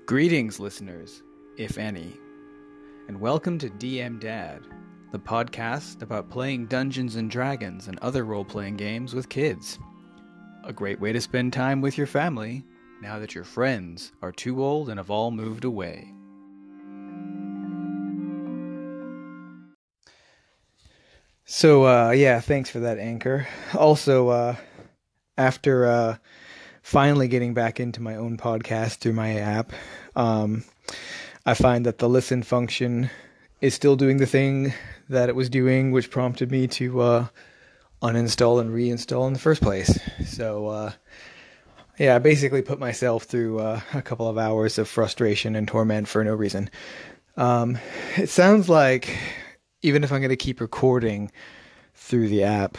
Greetings, listeners, if any, and welcome to DM Dad, the podcast about playing Dungeons and Dragons and other role-playing games with kids. A great way to spend time with your family now that your friends are too old and have all moved away. So, thanks for that, Anchor. Also, after finally getting back into my own podcast through my app, I find that the listen function is still doing the thing that it was doing, which prompted me to uninstall and reinstall in the first place. So, I basically put myself through a couple of hours of frustration and torment for no reason. It sounds like even if I'm going to keep recording through the app,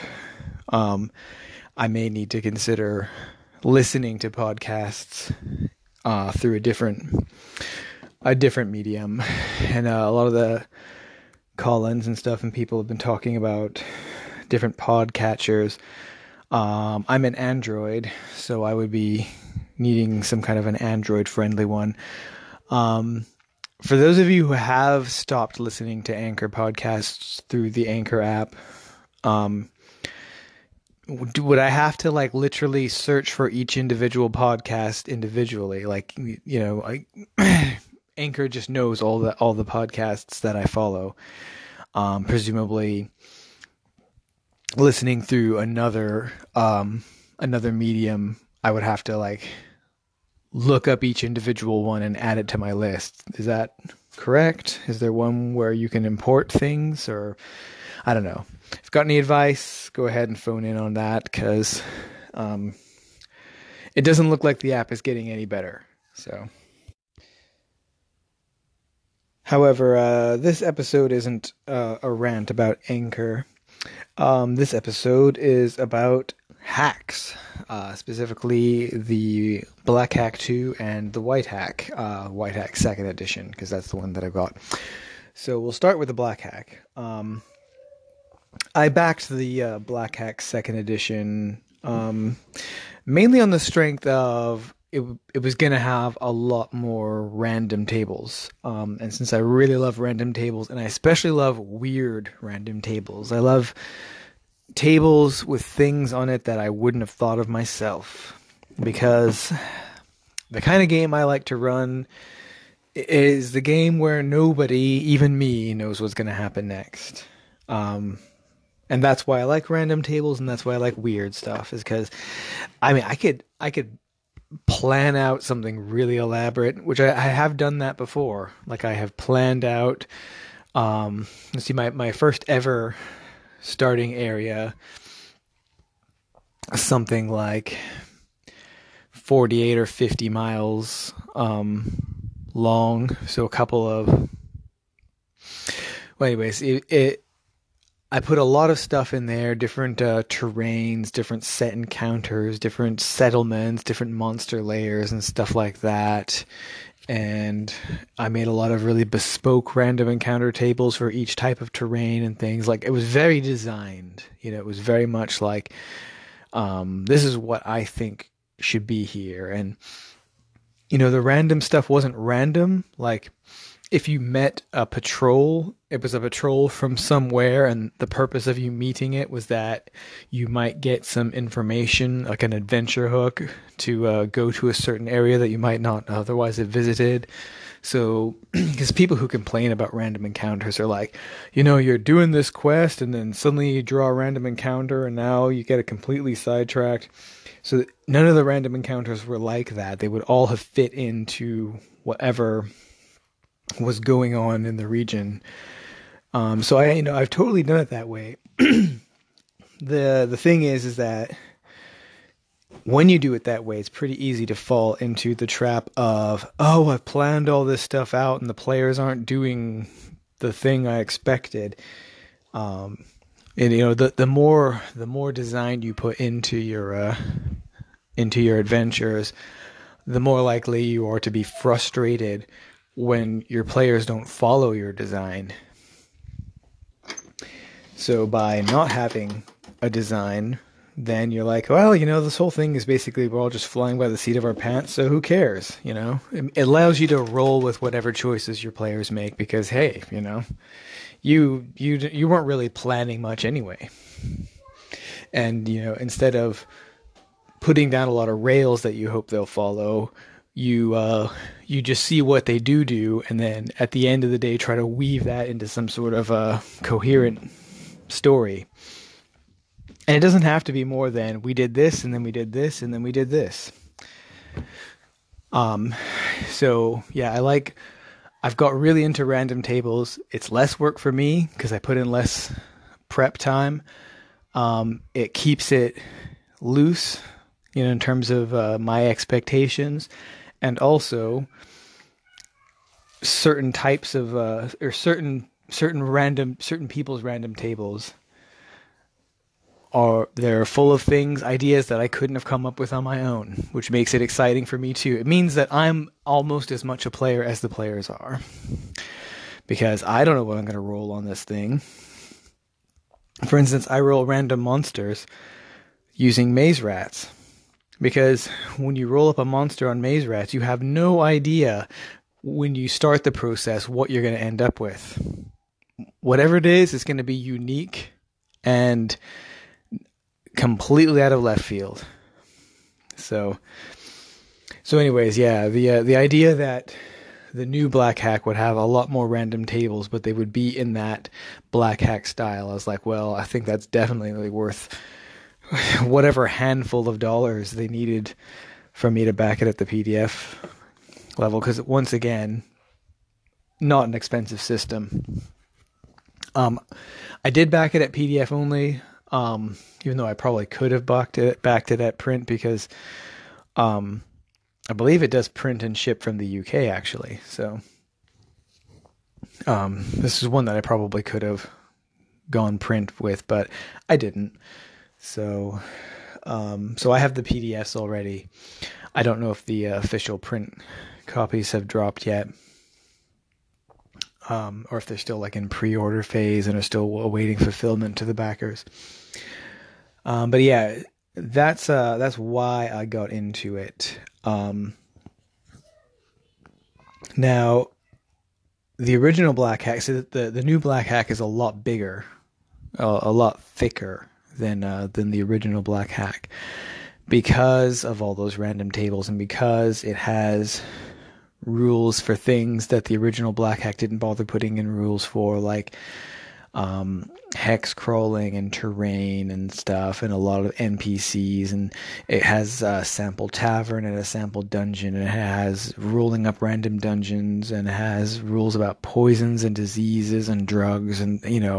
I may need to consider listening to podcasts through a different medium. And a lot of the call-ins and stuff and people have been talking about different podcatchers. I'm an Android, so I would be needing some kind of an Android-friendly one. For those of you who have stopped listening to Anchor podcasts through the Anchor app, would I have to literally search for each individual podcast individually? Anchor just knows all the podcasts that I follow. Presumably listening through another medium, I would have to look up each individual one and add it to my list. Is that correct? Is there one where you can import things, or I don't know. If you've got any advice, go ahead and phone in on that, because it doesn't look like the app is getting any better. So, however, this episode isn't a rant about Anchor. This episode is about hacks, specifically the Black Hack 2 and the White Hack 2nd edition, because that's the one that I got. So we'll start with the Black Hack. I backed the Black Hack 2nd edition mainly on the strength of it was going to have a lot more random tables. And since I really love random tables, and I especially love weird random tables, I love tables with things on it that I wouldn't have thought of myself. Because the kind of game I like to run is the game where nobody, even me, knows what's going to happen next. And that's why I like random tables, and that's why I like weird stuff, is because, I could plan out something really elaborate, which I have done that before. I have planned out, let's see, my first ever starting area, something like 48 or 50 miles long, so a couple of, well, anyways, I put a lot of stuff in there, different terrains, different set encounters, different settlements, different monster layers and stuff like that. And I made a lot of really bespoke random encounter tables for each type of terrain and things. It was very designed. It was very much this is what I think should be here. And, the random stuff wasn't random. If you met a patrol, it was a patrol from somewhere, and the purpose of you meeting it was that you might get some information, like an adventure hook, to go to a certain area that you might not otherwise have visited. So, because people who complain about random encounters are you're doing this quest, and then suddenly you draw a random encounter, and now you get it completely sidetracked. So none of the random encounters were like that. They would all have fit into whatever was going on in the region. So I've totally done it that way. The thing is that when you do it that way, it's pretty easy to fall into the trap of, I've planned all this stuff out and the players aren't doing the thing I expected. And the more design you put into your adventures, the more likely you are to be frustrated when your players don't follow your design. So by not having a design, then you're like, well, this whole thing is basically we're all just flying by the seat of our pants, so who cares? It allows you to roll with whatever choices your players make because hey, you weren't really planning much anyway. And instead of putting down a lot of rails that you hope they'll follow, you just see what they do, and then at the end of the day, try to weave that into some sort of a coherent story. And it doesn't have to be more than we did this, and then we did this, and then we did this. Um, so yeah, I've got really into random tables. It's less work for me because I put in less prep time. It keeps it loose, in terms of my expectations, and also certain types of or certain people's random tables are they're full of ideas that I couldn't have come up with on my own, which makes it exciting for me too. It means that I'm almost as much a player as the players are, because I don't know what I'm going to roll on this thing. For instance, I roll random monsters using maze rats, because when you roll up a monster on maze rats, you have no idea when you start the process what you're going to end up with. Whatever it is going to be unique and completely out of left field. So anyways, yeah, the idea that the new Black Hack would have a lot more random tables, but they would be in that Black Hack style. I was like, well, I think that's definitely worth whatever handful of dollars they needed for me to back it at the PDF level, because once again, not an expensive system. I did back it at PDF only, even though I probably could have backed it at print, because I believe it does print and ship from the UK actually. So this is one that I probably could have gone print with, but I didn't. So I have the PDFs already. I don't know if the official print copies have dropped yet, or if they're still like in pre-order phase and are still awaiting fulfillment to the backers. But yeah, that's why I got into it. Now, the original Black Hack, so the new Black Hack is a lot bigger, a lot thicker than the original Black Hack, because of all those random tables, and because it has rules for things that the original Black Hack didn't bother putting in rules for, like hex crawling and terrain and stuff, and a lot of NPCs, and it has a sample tavern and a sample dungeon, and it has ruling up random dungeons, and it has rules about poisons and diseases and drugs, and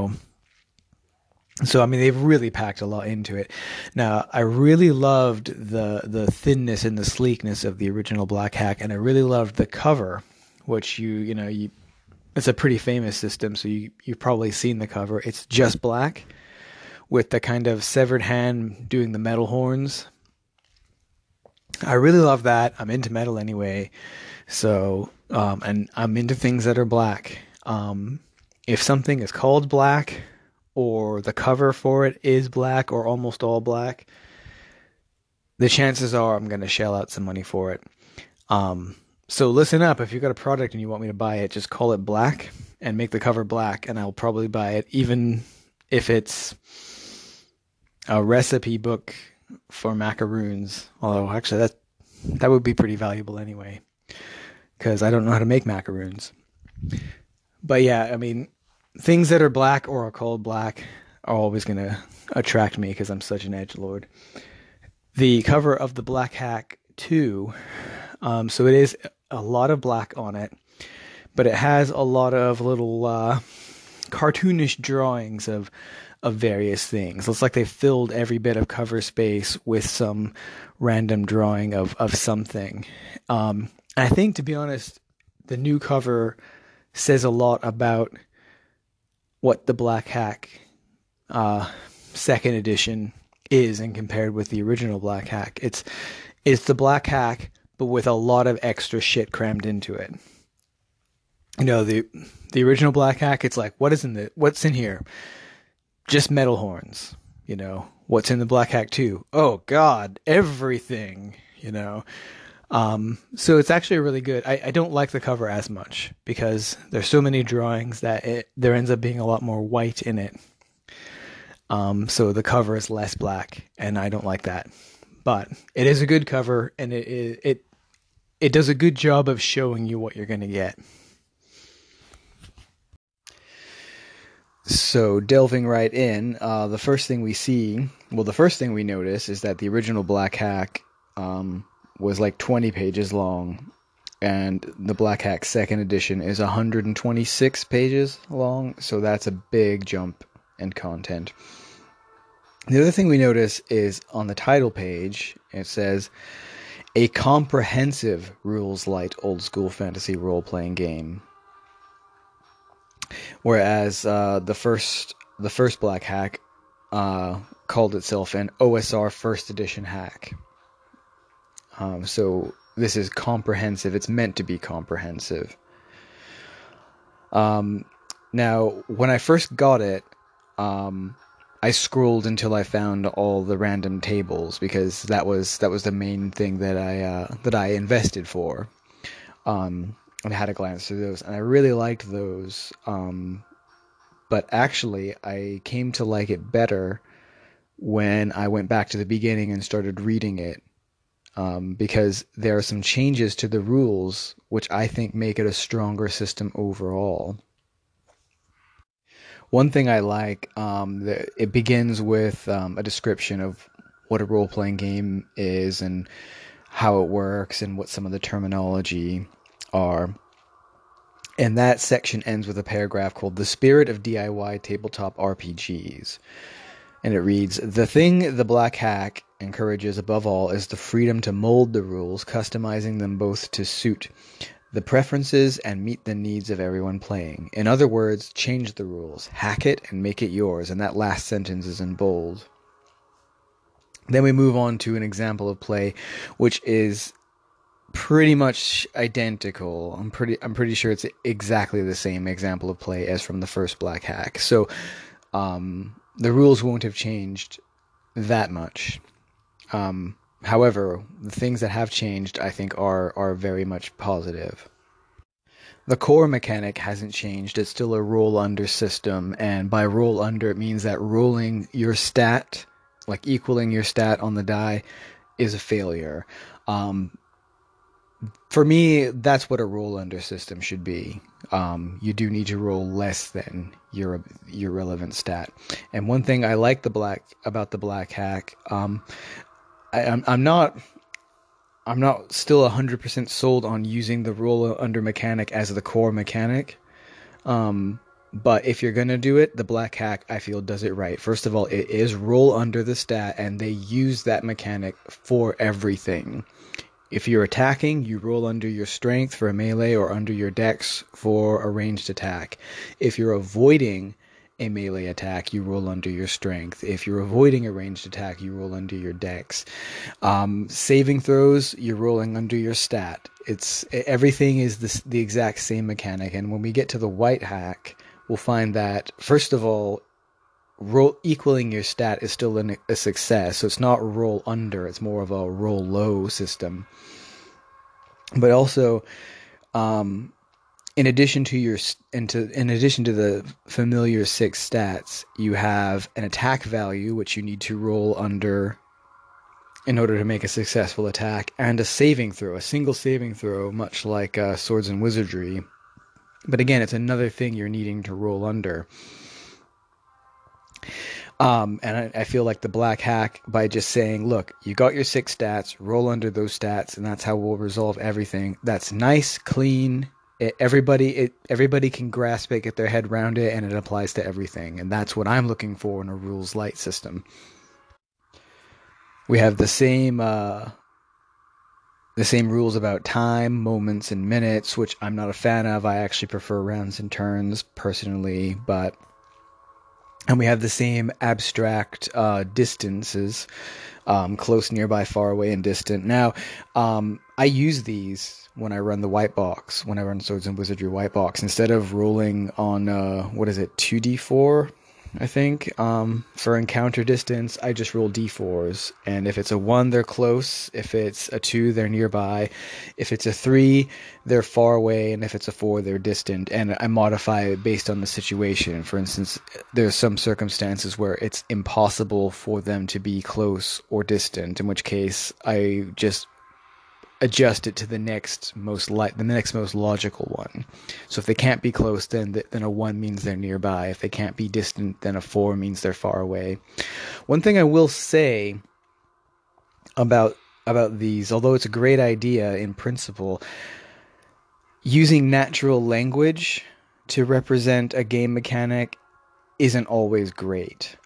so I mean they've really packed a lot into it. Now I really loved the thinness and the sleekness of the original Black Hack, and I really loved the cover, which it's a pretty famous system, so you've probably seen the cover. It's just black with the kind of severed hand doing the metal horns. I really love that. I'm into metal anyway, so and I'm into things that are black. If something is called black, or the cover for it is black or almost all black, the chances are I'm going to shell out some money for it. So listen up, if you've got a product and you want me to buy it, just call it black and make the cover black, and I'll probably buy it, even if it's a recipe book for macaroons. Although actually that would be pretty valuable anyway, because I don't know how to make macaroons. But yeah, I mean, things that are black or are called black are always going to attract me because I'm such an edgelord. The cover of the Black Hack 2, so it is a lot of black on it, but it has a lot of little cartoonish drawings of various things. Looks like they filled every bit of cover space with some random drawing of something. I think, to be honest, the new cover says a lot about what the Black Hack second edition is, and compared with the original Black Hack. It's the Black Hack, but with a lot of extra shit crammed into it. The original Black Hack, it's like, what's in here? Just metal horns. What's in the Black Hack 2? Oh God, everything, you know. So it's actually really good. I don't like the cover as much because there's so many drawings that there ends up being a lot more white in it. So the cover is less black, and I don't like that. But it is a good cover, and it does a good job of showing you what you're gonna get. So delving right in, the first thing we notice is that the original Black Hack was like 20 pages long, and the Black Hack Second Edition is 126 pages long. So that's a big jump in content. The other thing we notice is on the title page, it says a comprehensive rules light old school fantasy role playing game. Whereas the first Black Hack called itself an OSR First Edition hack. So this is comprehensive. It's meant to be comprehensive. Now, when I first got it, I scrolled until I found all the random tables because that was the main thing that I invested for. And I had a glance through those, and I really liked those. But actually, I came to like it better when I went back to the beginning and started reading it, because there are some changes to the rules which I think make it a stronger system overall. One thing I like, it begins with a description of what a role playing game is and how it works and what some of the terminology are. And that section ends with a paragraph called The Spirit of DIY Tabletop RPGs. And it reads, the thing the Black Hack encourages above all is the freedom to mold the rules, customizing them both to suit the preferences and meet the needs of everyone playing. In other words, change the rules, hack it, and make it yours. And that last sentence is in bold. Then we move on to an example of play, which is pretty much identical. I'm pretty sure it's exactly the same example of play as from the first Black Hack. So the rules won't have changed that much. However, the things that have changed, I think, are very much positive. The core mechanic hasn't changed. It's still a roll under system, and by roll under, it means that rolling your stat, like equaling your stat on the die, is a failure. For me, that's what a roll under system should be. You do need to roll less than your relevant stat. And one thing I like about the Black Hack, I'm not still 100% sold on using the roll under mechanic as the core mechanic. But if you're gonna do it, the Black Hack, I feel, does it right. First of all, it is roll under the stat, and they use that mechanic for everything. If you're attacking, you roll under your strength for a melee or under your dex for a ranged attack. If you're avoiding a melee attack, you roll under your strength. If you're avoiding a ranged attack, you roll under your dex. Saving throws, you're rolling under your stat. Everything is the exact same mechanic. And when we get to the White Hack, we'll find that, first of all, equaling your stat is still a success. So it's not roll under, it's more of a roll low system. But also, in addition to the familiar 6 stats, you have an attack value which you need to roll under in order to make a successful attack, and a saving throw, a single saving throw, much like Swords and Wizardry. But again, it's another thing you're needing to roll under. And I feel like the Black Hack, by just saying, look, you got your 6 stats, roll under those stats, and that's how we'll resolve everything. That's nice, clean. Everybody can grasp it, get their head around it, and it applies to everything. And that's what I'm looking for in a rules light system. We have the same rules about time, moments, and minutes, which I'm not a fan of. I actually prefer rounds and turns personally, and we have the same abstract distances, close, nearby, far away, and distant. Now, I use these when I run the white box, when I run Swords and Wizardry white box, instead of rolling on, 2d4? I think. For encounter distance, I just roll d4s, and if it's a 1, they're close. If it's a 2, they're nearby. If it's a 3, they're far away, and if it's a 4, they're distant. And I modify it based on the situation. For instance, there's some circumstances where it's impossible for them to be close or distant, in which case I just adjust it to the next most logical one. So if they can't be close, then a 1 means they're nearby. If they can't be distant, then a 4 means they're far away. One thing I will say about these, although it's a great idea in principle, using natural language to represent a game mechanic isn't always great.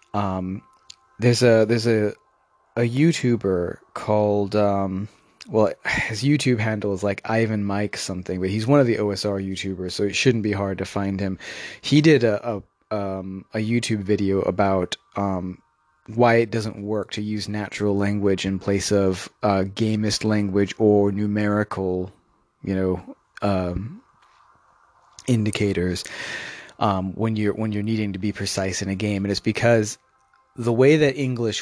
There's a YouTuber called well, his YouTube handle is like Ivan Mike something, but he's one of the OSR YouTubers, so it shouldn't be hard to find him. He did a YouTube video about why it doesn't work to use natural language in place of gamist language or numerical, you know, indicators when you're needing to be precise in a game, and it's because the way that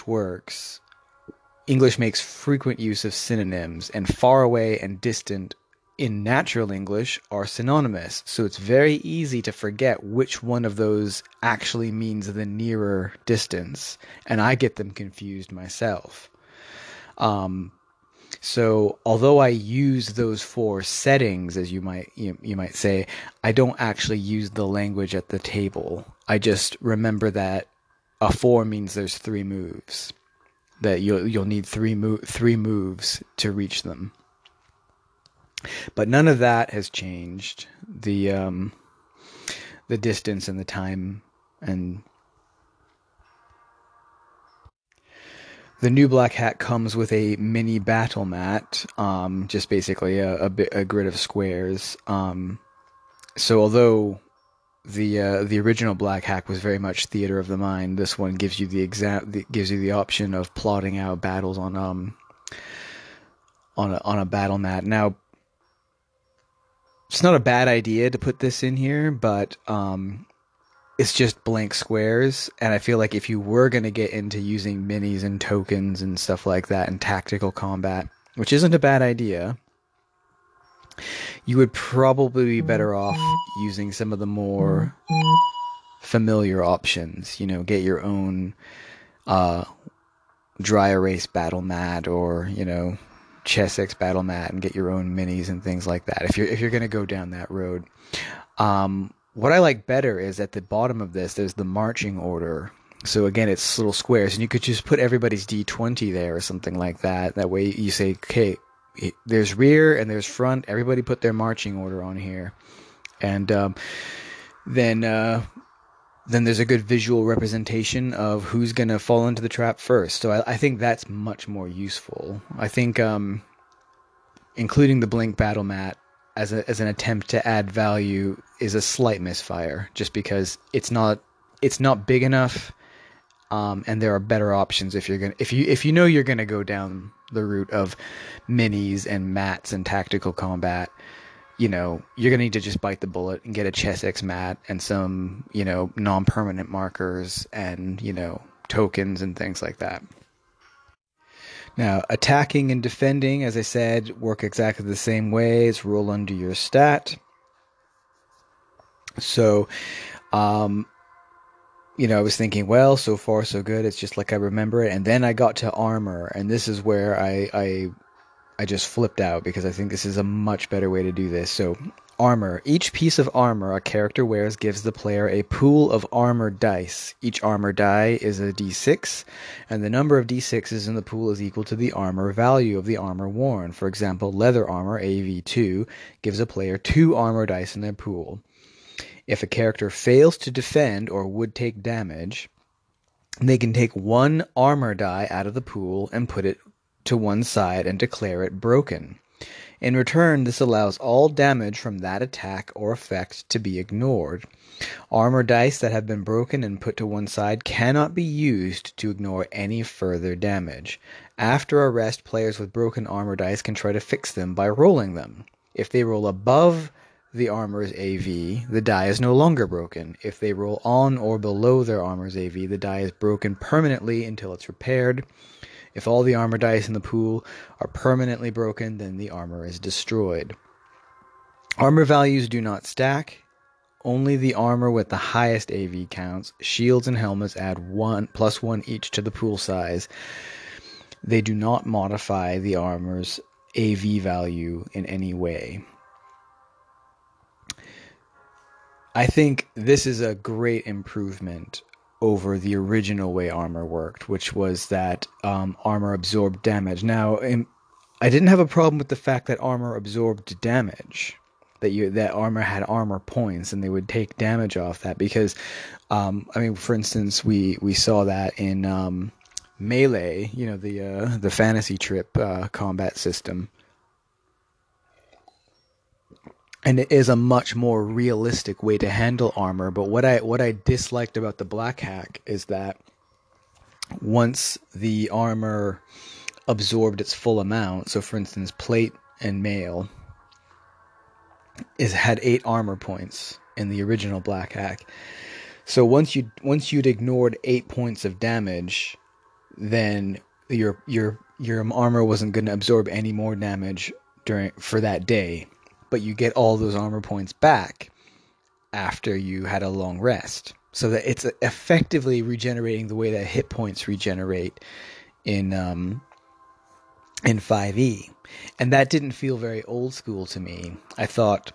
English makes frequent use of synonyms, and far away and distant in natural English are synonymous. So it's very easy to forget which one of those actually means the nearer distance. And I get them confused myself. Um, so although I use those four settings, as you might say, I don't actually use the language at the table. I just remember that a 4 means there's 3 moves, that you'll need three moves to reach them. But none of that has changed. The distance and the time, and the new black hat comes with a mini battle mat, just basically a grid of squares. So although the original Black Hack was very much theater of the mind, this one gives you gives you the option of plotting out battles on a battle mat. Now, it's not a bad idea to put this in here, but it's just blank squares, and I feel like if you were going to get into using minis and tokens and stuff like that in tactical combat, which isn't a bad idea, you would probably be better off using some of the more familiar options. You know, get your own uh, dry erase battle mat, or Chessex battle mat, and get your own minis and things like that. If you're gonna go down that road, what I like better is at the bottom of this, there's the marching order. So again, it's little squares, and you could just put everybody's D20 there or something like that. That way, you say, okay, there's rear and there's front. Everybody put their marching order on here, and then there's a good visual representation of who's gonna fall into the trap first. So I think that's much more useful. I think including the blink battle mat as an attempt to add value is a slight misfire, just because it's not big enough. And there are better options if you know you're gonna go down the route of minis and mats and tactical combat. You're gonna need to just bite the bullet and get a Chessex mat and some non-permanent markers and tokens and things like that. Now, attacking and defending, as I said, work exactly the same way. It's roll under your stat. So, I was thinking, well, so far so good. It's just like I remember it. And then I got to armor, and this is where I just flipped out, because I think this is a much better way to do this. So, armor. Each piece of armor a character wears gives the player a pool of armor dice. Each armor die is a d6, and the number of d6s in the pool is equal to the armor value of the armor worn. For example, leather armor, AV2, gives a player 2 armor dice in their pool. If a character fails to defend or would take damage, they can take 1 armor die out of the pool and put it to one side and declare it broken. In return, this allows all damage from that attack or effect to be ignored. Armor dice that have been broken and put to one side cannot be used to ignore any further damage. After a rest, players with broken armor dice can try to fix them by rolling them. If they roll above the armor's AV, the die is no longer broken. If they roll on or below their armor's AV, the die is broken permanently until it's repaired. If all the armor dice in the pool are permanently broken, then the armor is destroyed. Armor values do not stack. Only the armor with the highest AV counts. Shields and helmets add +1 each to the pool size. They do not modify the armor's AV value in any way. I think this is a great improvement over the original way armor worked, which was that armor absorbed damage. Now, I didn't have a problem with the fact that armor absorbed damage, that armor had armor points and they would take damage off that, because I mean, for instance, we saw that in Melee, the fantasy trip combat system. And it is a much more realistic way to handle armor. But what I disliked about the Black Hack is that once the armor absorbed its full amount, so for instance, plate and mail had 8 armor points in the original Black Hack. So once you'd ignored 8 points of damage, then your armor wasn't going to absorb any more damage for that day. But you get all those armor points back after you had a long rest. So that it's effectively regenerating the way that hit points regenerate in 5e. And that didn't feel very old school to me. I thought,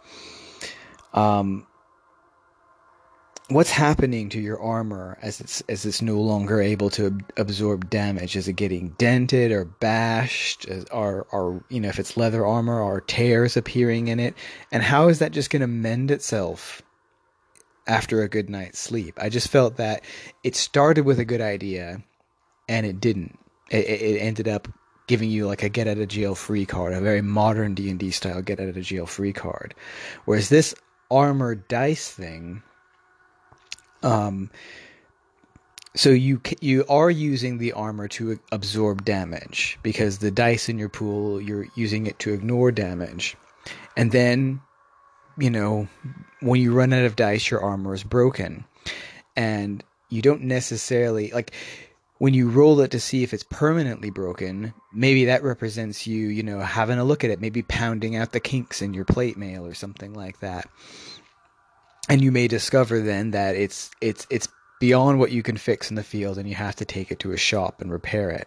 what's happening to your armor as it's no longer able to absorb damage? Is it getting dented or bashed? Are if it's leather armor, are tears appearing in it? And how is that just going to mend itself after a good night's sleep? I just felt that it started with a good idea and it didn't. It ended up giving you like a get out of jail free card, a very modern D&D style get out of jail free card. Whereas this armor dice thing, so you are using the armor to absorb damage, because the dice in your pool, you're using it to ignore damage. And then, when you run out of dice, your armor is broken. And you don't necessarily, like, when you roll it to see if it's permanently broken, maybe that represents you, having a look at it, maybe pounding out the kinks in your plate mail or something like that. And you may discover then that it's beyond what you can fix in the field, and you have to take it to a shop and repair it.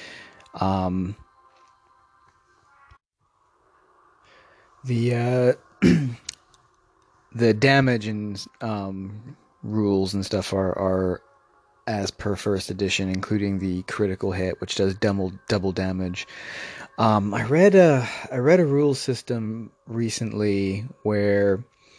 The the damage and rules and stuff are as per first edition, including the critical hit, which does double damage. I read a rule system recently where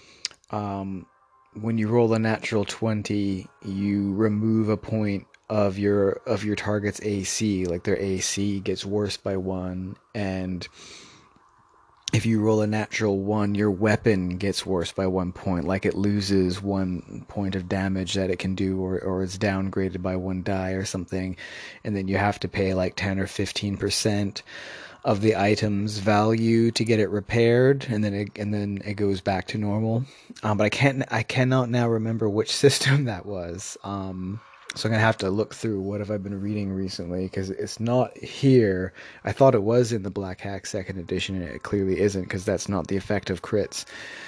when you roll a natural 20, you remove a point of your target's AC, like their AC gets worse by 1, and if you roll a natural 1, your weapon gets worse by 1 point, like it loses 1 point of damage that it can do, or it's downgraded by 1 die or something, and then you have to pay like 10 or 15% of the item's value to get it repaired, and then it goes back to normal. But I cannot now remember which system that was. So I'm gonna have to look through what have I been reading recently, because it's not here. I thought it was in the Black Hack second edition, and it clearly isn't, because that's not the effect of crits.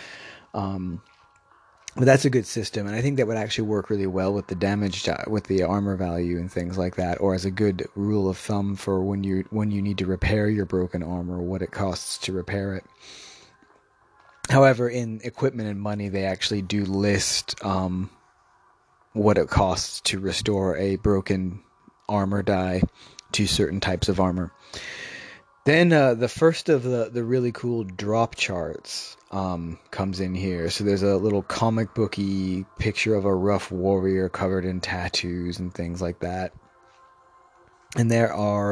But that's a good system, and I think that would actually work really well with the damage, with the armor value and things like that, or as a good rule of thumb for when you need to repair your broken armor, what it costs to repair it. However, in equipment and money, they actually do list what it costs to restore a broken armor die to certain types of armor. Then the first of the really cool drop charts comes in here. So there's a little comic booky picture of a rough warrior covered in tattoos and things like that. And there are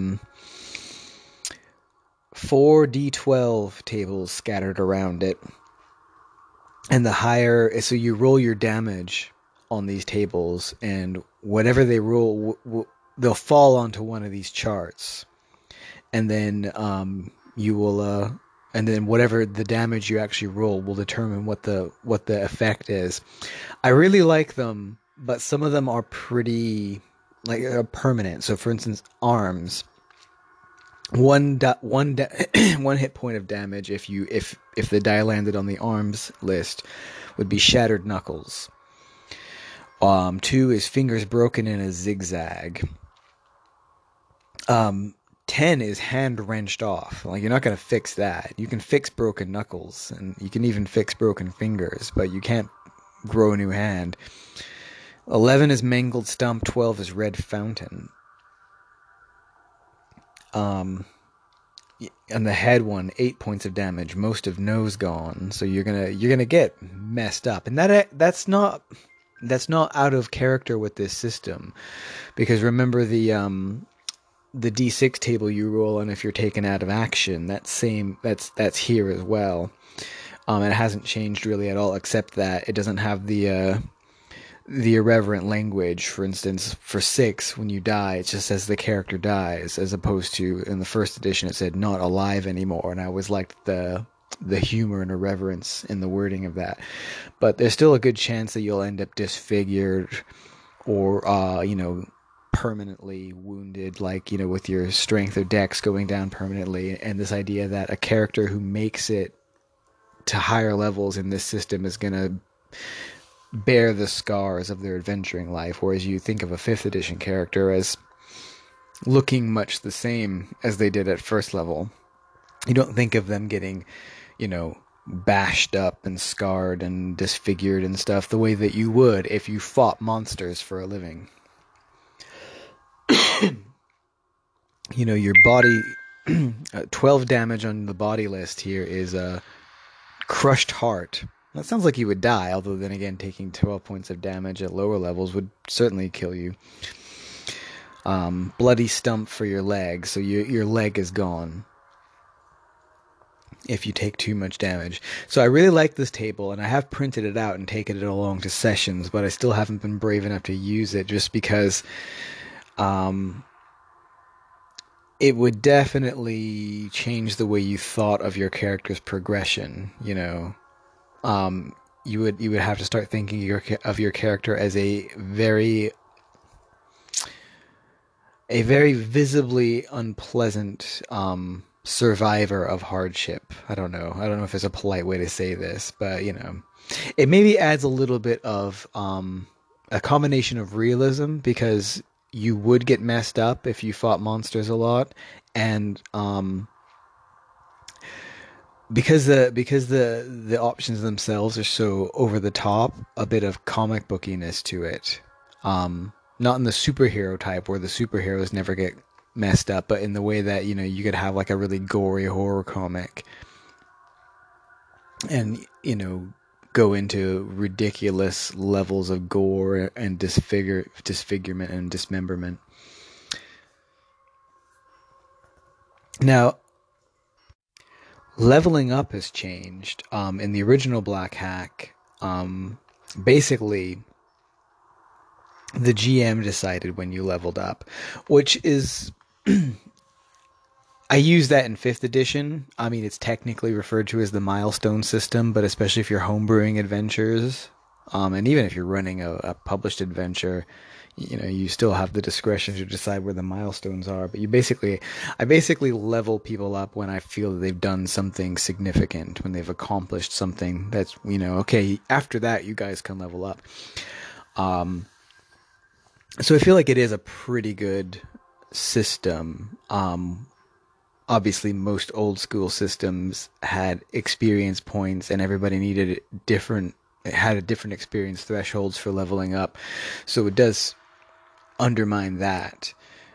4 D12 tables scattered around it. And the higher, so you roll your damage on these tables, and whatever they roll, they'll fall onto one of these charts. And then you will and then whatever the damage you actually roll will determine what the effect is. I really like them, but some of them are pretty like permanent. So, for instance, arms. One hit point of damage if the die landed on the arms list would be shattered knuckles. Two is fingers broken in a zigzag. 10 is hand wrenched off. Like, you're not going to fix that. You can fix broken knuckles, and you can even fix broken fingers, but you can't grow a new hand. 11 is mangled stump. 12 is red fountain. Um, and the head one, 8 points of damage, most of nose gone. So you're gonna get messed up, and that's not out of character with this system, because remember the D6 table you roll on if you're taken out of action. That's here as well. It hasn't changed really at all, except that it doesn't have the irreverent language. For instance, for 6, when you die, it just says the character dies, as opposed to in the first edition it said not alive anymore. And I always liked the humor and irreverence in the wording of that. But there's still a good chance that you'll end up disfigured or permanently wounded, like, with your strength or dex going down permanently. And this idea that a character who makes it to higher levels in this system is going to bear the scars of their adventuring life, whereas you think of a 5th edition character as looking much the same as they did at first level. You don't think of them getting, bashed up and scarred and disfigured and stuff the way that you would if you fought monsters for a living. Your body, 12 damage on the body list here is a crushed heart. That sounds like you would die, although then again, taking 12 points of damage at lower levels would certainly kill you. Bloody stump for your leg, so your leg is gone if you take too much damage. So I really like this table, and I have printed it out and taken it along to sessions, but I still haven't been brave enough to use it, just because it would definitely change the way you thought of your character's progression. You would have to start thinking of your character as a very visibly unpleasant survivor of hardship. I don't know if there's a polite way to say this, but it maybe adds a little bit of a combination of realism, because you would get messed up if you fought monsters a lot, and because the options themselves are so over the top, a bit of comic bookiness to it. Not in the superhero type where the superheroes never get messed up, but in the way that you could have like a really gory horror comic, and go into ridiculous levels of gore and disfigurement and dismemberment. Now, leveling up has changed. In the original Black Hack, basically the GM decided when you leveled up, which is I use that in 5th edition. I mean, it's technically referred to as the milestone system, but especially if you're homebrewing adventures, and even if you're running a published adventure, you still have the discretion to decide where the milestones are. But I basically level people up when I feel that they've done something significant, when they've accomplished something that's, okay, after that, you guys can level up. So I feel like it is a pretty good system. Obviously, most old school systems had experience points, and everybody had a different experience thresholds for leveling up. So it does undermine that.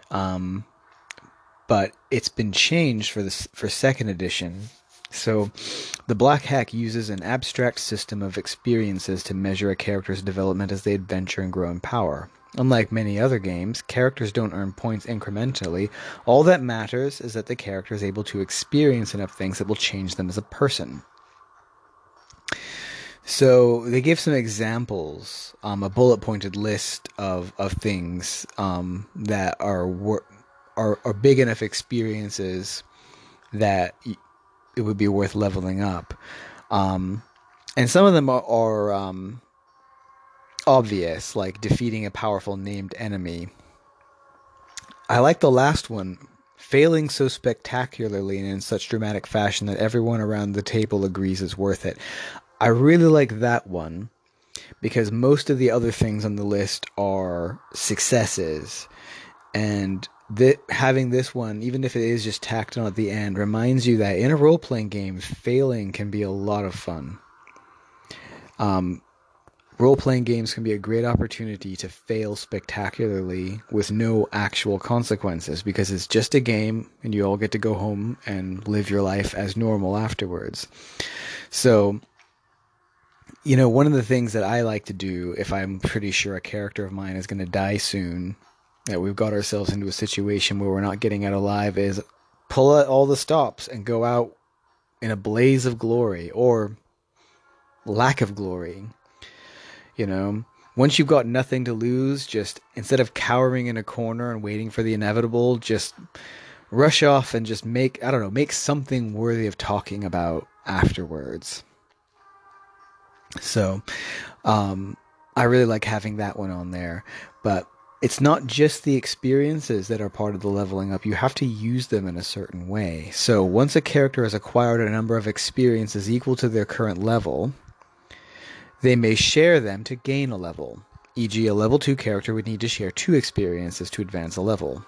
But it's been changed for 2nd edition. So the Black Hack uses an abstract system of experiences to measure a character's development as they adventure and grow in power. Unlike many other games, characters don't earn points incrementally. All that matters is that the character is able to experience enough things that will change them as a person. So they give some examples, a bullet-pointed list of things that are big enough experiences that it would be worth leveling up. Um, and some of them are obvious, like defeating a powerful named enemy. I like the last one, failing so spectacularly and in such dramatic fashion that everyone around the table agrees is worth it. I really like that one because most of the other things on the list are successes. And having this one, even if it is just tacked on at the end, reminds you that in a role playing game, failing can be a lot of fun. Role playing games can be a great opportunity to fail spectacularly with no actual consequences because it's just a game and you all get to go home and live your life as normal afterwards. So, one of the things that I like to do if I'm pretty sure a character of mine is going to die soon, that we've got ourselves into a situation where we're not getting out alive, is pull out all the stops and go out in a blaze of glory or lack of glory. You know, once you've got nothing to lose, just instead of cowering in a corner and waiting for the inevitable, just rush off and just make something worthy of talking about afterwards. So, I really like having that one on there, but it's not just the experiences that are part of the leveling up. You have to use them in a certain way. So once a character has acquired a number of experiences equal to their current level, they may share them to gain a level. E.g., a level 2 character would need to share 2 experiences to advance a level.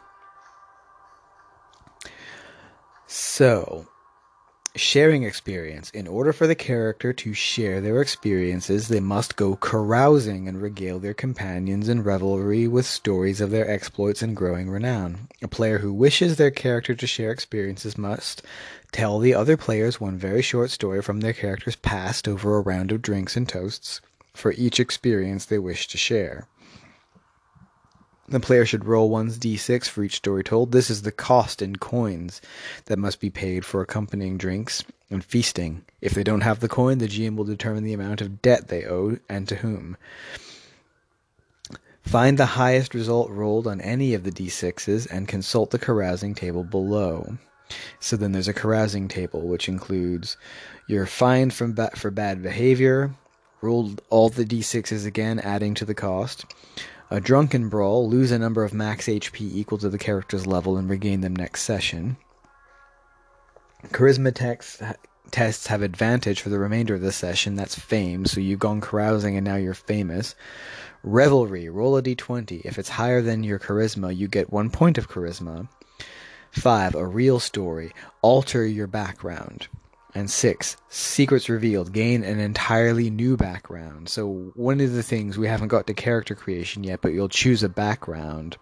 So, sharing experience. In order for the character to share their experiences, they must go carousing and regale their companions in revelry with stories of their exploits and growing renown. A player who wishes their character to share experiences must tell the other players one very short story from their character's past over a round of drinks and toasts for each experience they wish to share. The player should roll one's d6 for each story told. This is the cost in coins that must be paid for accompanying drinks and feasting. If they don't have the coin, the GM will determine the amount of debt they owe and to whom. Find the highest result rolled on any of the d6s and consult the carousing table below. So then there's a carousing table, which includes your fine for bad behavior, rolled all the d6s again, adding to the cost. A drunken brawl, lose a number of max HP equal to the character's level and regain them next session. Charisma tests have advantage for the remainder of the session, that's fame, so you've gone carousing and now you're famous. Revelry, roll a d20. If it's higher than your charisma, you get 1 point of charisma. 5. A real story, alter your background. And 6, secrets revealed, gain an entirely new background. So one of the things, we haven't got to character creation yet, but you'll choose a background.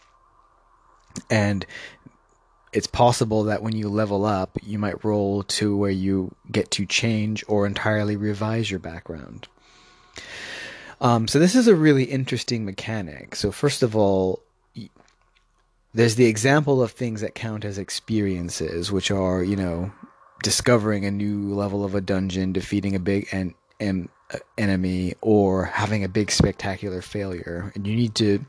And it's possible that when you level up, you might roll to where you get to change or entirely revise your background. So this is a really interesting mechanic. So first of all, there's the example of things that count as experiences, which are, discovering a new level of a dungeon, defeating a big enemy, or having a big spectacular failure. And you need to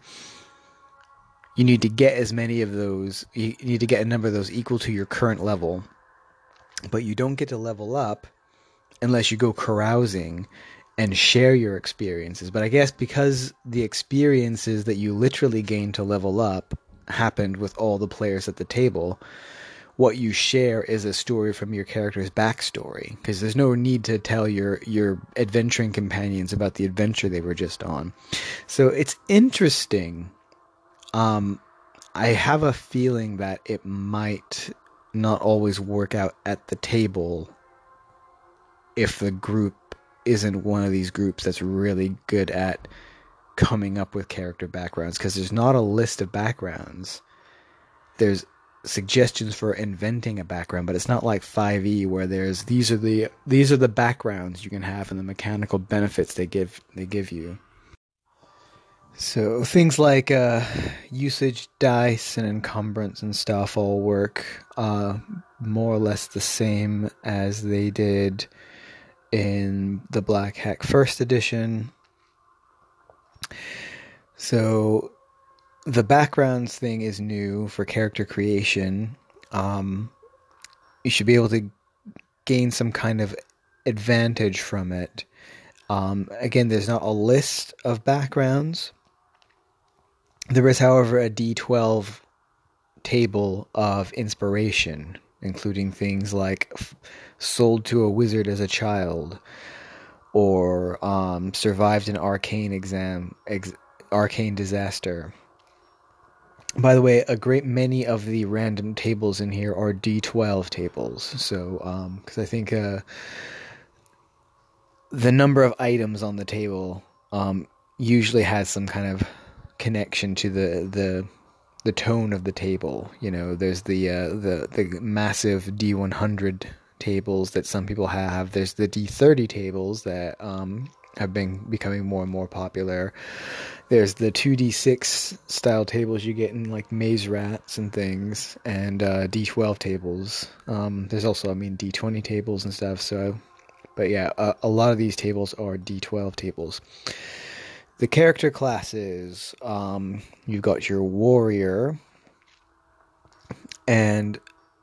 get as many of those. You need to get a number of those equal to your current level, but you don't get to level up unless you go carousing and share your experiences. But I guess because the experiences that you literally gain to level up happened with all the players at the table, what you share is a story from your character's backstory, because there's no need to tell your adventuring companions about the adventure they were just on. So it's interesting. I have a feeling that it might not always work out at the table if the group isn't one of these groups that's really good at coming up with character backgrounds, because there's not a list of backgrounds. There's suggestions for inventing a background, but it's not like 5e where there's these are the backgrounds you can have and the mechanical benefits they give you. So things like usage dice and encumbrance and stuff all work more or less the same as they did in the Black Hack First Edition. So the backgrounds thing is new for character creation. You should be able to gain some kind of advantage from it. Again, there's not a list of backgrounds. There is, however, a D12 table of inspiration, including things like sold to a wizard as a child, or survived an arcane disaster. By the way, a great many of the random tables in here are D12 tables. So, because I think the number of items on the table usually has some kind of connection to the tone of the table. You know, there's the massive D100 tables that some people have. There's the D30 tables that have been becoming more and more popular. There's the 2D6 style tables you get in like Maze Rats and things, and D12 tables. There's also, D20 tables and stuff. So, but yeah, a lot of these tables are D12 tables. The character classes, you've got your warrior, and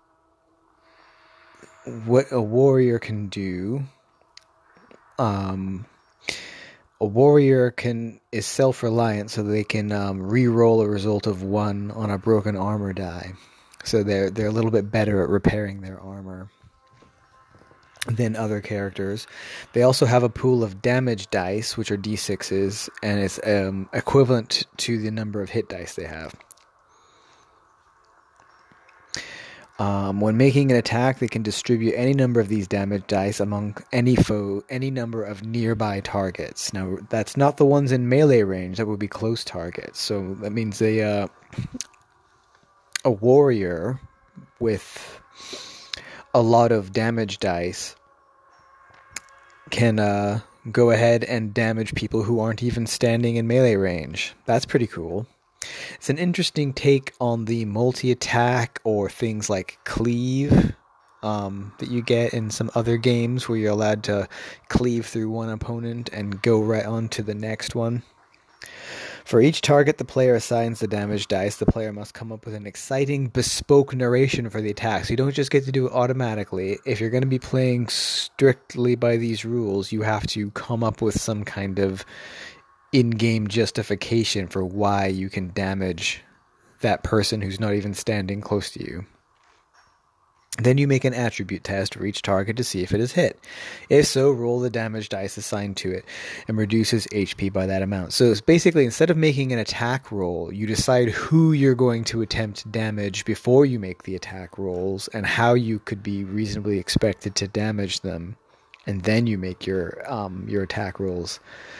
what a warrior can do. A warrior is self-reliant, so they can re-roll a result of 1 on a broken armor die. So they're a little bit better at repairing their armor than other characters. They also have a pool of damage dice, which are D6s, and it's equivalent to the number of hit dice they have. When making an attack, they can distribute any number of these damage dice among any number of nearby targets. Now, that's not the ones in melee range. That would be close targets. So that means a warrior with a lot of damage dice can go ahead and damage people who aren't even standing in melee range. That's pretty cool. It's an interesting take on the multi-attack or things like cleave that you get in some other games where you're allowed to cleave through one opponent and go right on to the next one. For each target the player assigns the damage dice, the player must come up with an exciting, bespoke narration for the attack. So you don't just get to do it automatically. If you're going to be playing strictly by these rules, you have to come up with some kind of in-game justification for why you can damage that person who's not even standing close to you. Then you make an attribute test for each target to see if it is hit. If so, roll the damage dice assigned to it and reduces HP by that amount. So it's basically, instead of making an attack roll, you decide who you're going to attempt to damage before you make the attack rolls and how you could be reasonably expected to damage them. And then you make your attack rolls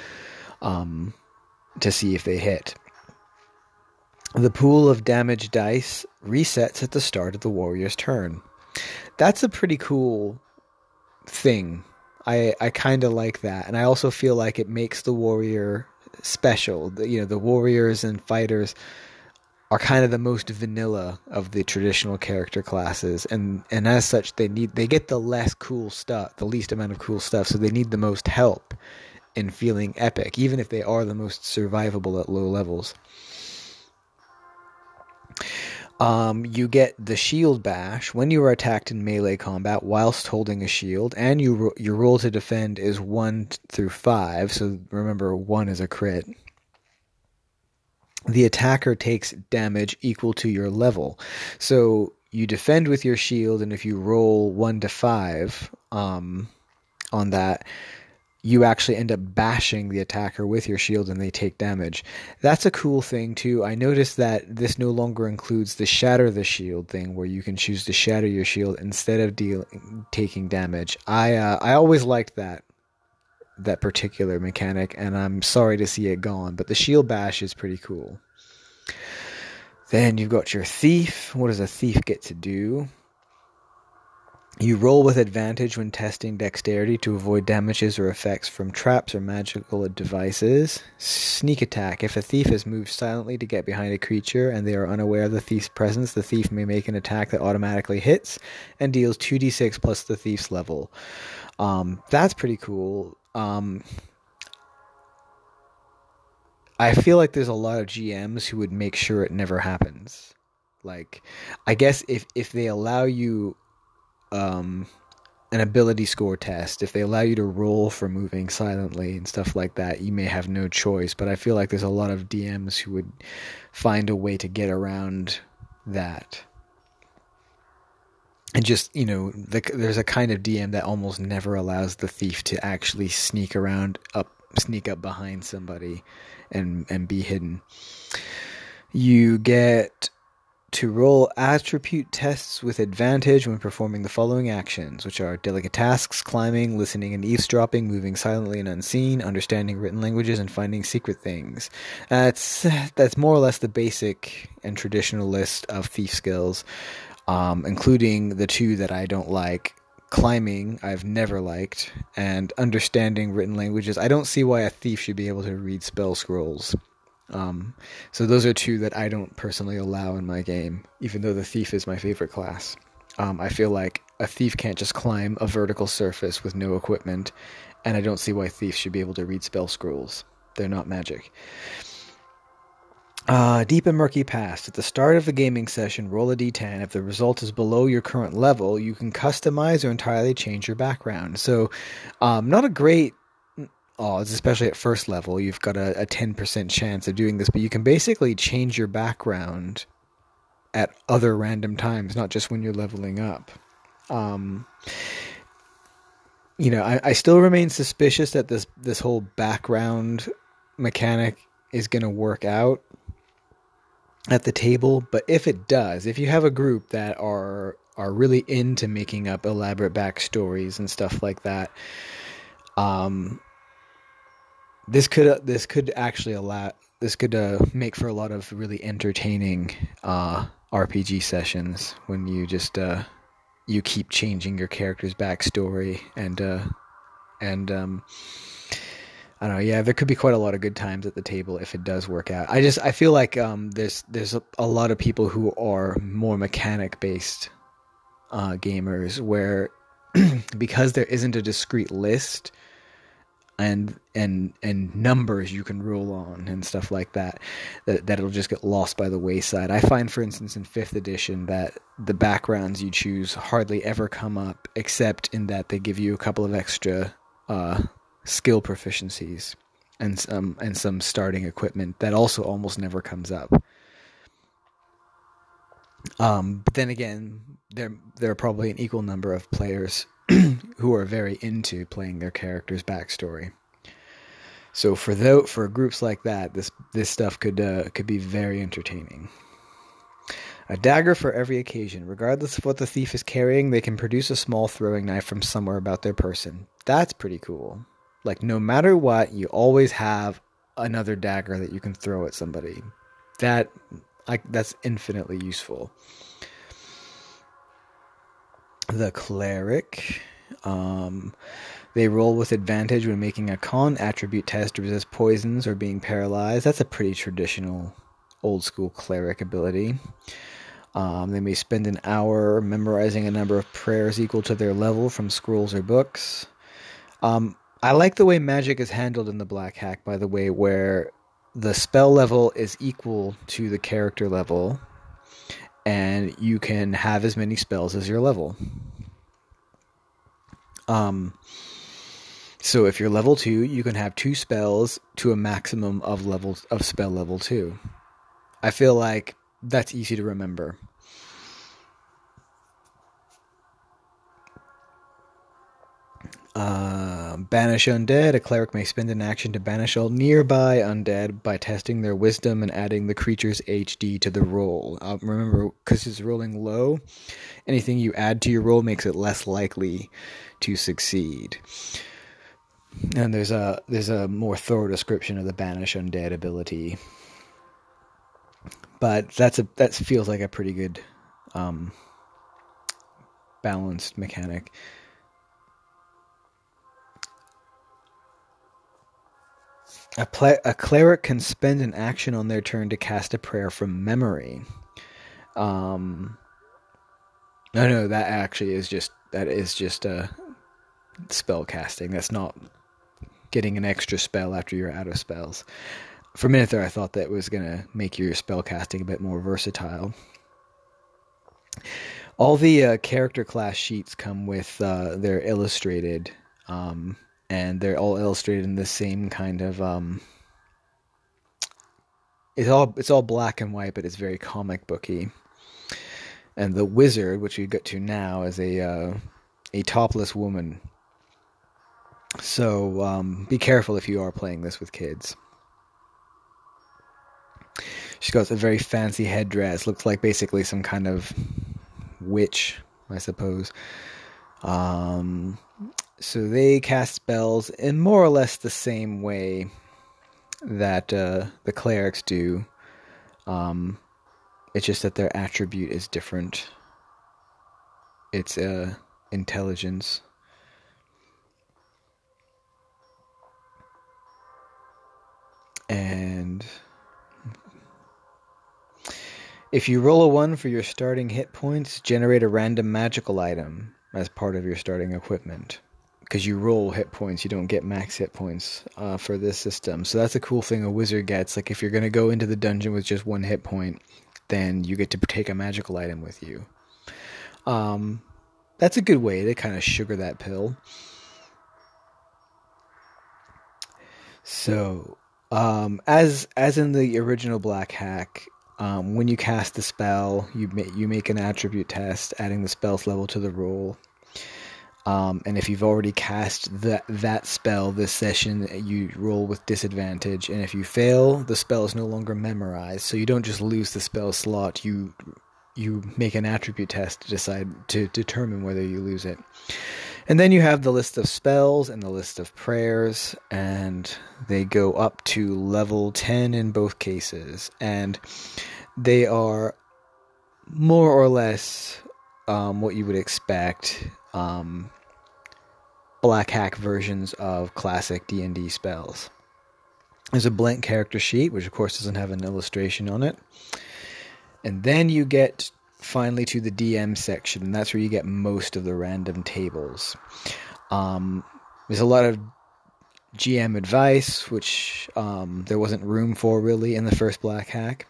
to see if they hit. The pool of damage dice resets at the start of the warrior's turn. That's a pretty cool thing. I kind of like that, and I also feel like it makes the warrior special. The warriors and fighters are kind of the most vanilla of the traditional character classes, and as such they get the least amount of cool stuff, so they need the most help in feeling epic, even if they are the most survivable at low levels. You get the shield bash when you are attacked in melee combat whilst holding a shield, and your roll to defend is 1 through 5, so remember 1 is a crit. The attacker takes damage equal to your level. So you defend with your shield, and if you roll 1 to 5 on that, you actually end up bashing the attacker with your shield and they take damage. That's a cool thing too. I noticed that this no longer includes the shatter the shield thing, where you can choose to shatter your shield instead of taking damage. I always liked that particular mechanic, and I'm sorry to see it gone, but the shield bash is pretty cool. Then you've got your thief. What does a thief get to do? You roll with advantage when testing dexterity to avoid damages or effects from traps or magical devices. Sneak attack. If a thief has moved silently to get behind a creature and they are unaware of the thief's presence, the thief may make an attack that automatically hits and deals 2d6 plus the thief's level. That's pretty cool. I feel like there's a lot of GMs who would make sure it never happens. Like, I guess if they allow you an ability score test. If they allow you to roll for moving silently and stuff like that, you may have no choice. But I feel like there's a lot of DMs who would find a way to get around that. And just, there's a kind of DM that almost never allows the thief to actually sneak up behind somebody and be hidden. You get to roll attribute tests with advantage when performing the following actions, which are delicate tasks, climbing, listening and eavesdropping, moving silently and unseen, understanding written languages, and finding secret things. That's more or less the basic and traditional list of thief skills, including the two that I don't like. Climbing, I've never liked, and understanding written languages. I don't see why a thief should be able to read spell scrolls. So those are two that I don't personally allow in my game, even though the thief is my favorite class. I feel like a thief can't just climb a vertical surface with no equipment, and I don't see why thieves should be able to read spell scrolls. They're not magic. Deep and Murky Past. At the start of the gaming session, roll a d10. If the result is below your current level, you can customize or entirely change your background. So, not a great odds, especially at first level. You've got a 10% chance of doing this, but you can basically change your background at other random times, not just when you're leveling up. I still remain suspicious that this whole background mechanic is going to work out at the table, but if it does, if you have a group that are really into making up elaborate backstories and stuff like that, this could actually make for a lot of really entertaining RPG sessions when you just you keep changing your character's backstory and I don't know. Yeah, there could be quite a lot of good times at the table if it does work out. I feel like there's a lot of people who are more mechanic based gamers where because there isn't a discrete list and numbers you can roll on and stuff like that it'll just get lost by the wayside. I find, for instance, in 5th edition that the backgrounds you choose hardly ever come up, except in that they give you a couple of extra skill proficiencies and some starting equipment that also almost never comes up. But then again, there are probably an equal number of players who are very into playing their character's backstory. So for groups like that, this stuff could be very entertaining. A dagger for every occasion. Regardless of what the thief is carrying, they can produce a small throwing knife from somewhere about their person. That's pretty cool. Like, no matter what, you always have another dagger that you can throw at somebody. That's infinitely useful. The cleric. They roll with advantage when making a con attribute test to resist poisons or being paralyzed. That's a pretty traditional, old-school cleric ability. They may spend an hour memorizing a number of prayers equal to their level from scrolls or books. I like the way magic is handled in the Black Hack, by the way, where the spell level is equal to the character level, and you can have as many spells as your level. So if you're level 2, you can have 2 spells to a maximum of spell level 2. I feel like that's easy to remember. Banish undead. A cleric may spend an action to banish all nearby undead by testing their wisdom and adding the creature's HD to the roll. Remember, because it's rolling low, anything you add to your roll makes it less likely to succeed. And there's a more thorough description of the banish undead ability, but that feels like a pretty good balanced mechanic. A cleric can spend an action on their turn to cast a prayer from memory. No, that is just a spell casting. That's not getting an extra spell after you're out of spells. For a minute there, I thought that was going to make your spell casting a bit more versatile. All the character class sheets come with they're illustrated, um, and they're all illustrated in the same kind of it's all black and white, but it's very comic booky. And the wizard, which we get to now, is a topless woman. So be careful if you are playing this with kids. She's got a very fancy headdress. Looks like basically some kind of witch, I suppose. Um, so they cast spells in more or less the same way that the clerics do. Um, it's just that their attribute is different. It's intelligence. And if you roll a 1 for your starting hit points, generate a random magical item as part of your starting equipment. Because you roll hit points, you don't get max hit points for this system. So that's a cool thing a wizard gets. Like if you're going to go into the dungeon with just 1 hit point, then you get to take a magical item with you. That's a good way to kind of sugar that pill. So, as in the original Black Hack, when you cast the spell, you make an attribute test, adding the spell's level to the roll. And if you've already cast that spell this session, you roll with disadvantage. And if you fail, the spell is no longer memorized. So you don't just lose the spell slot. You make an attribute test to determine whether you lose it. And then you have the list of spells and the list of prayers, and they go up to level 10 in both cases. And they are more or less what you would expect. Black Hack versions of classic D&D spells. There's a blank character sheet, which of course doesn't have an illustration on it. And then you get finally to the DM section, and that's where you get most of the random tables. There's a lot of GM advice, which there wasn't room for really in the first Black Hack.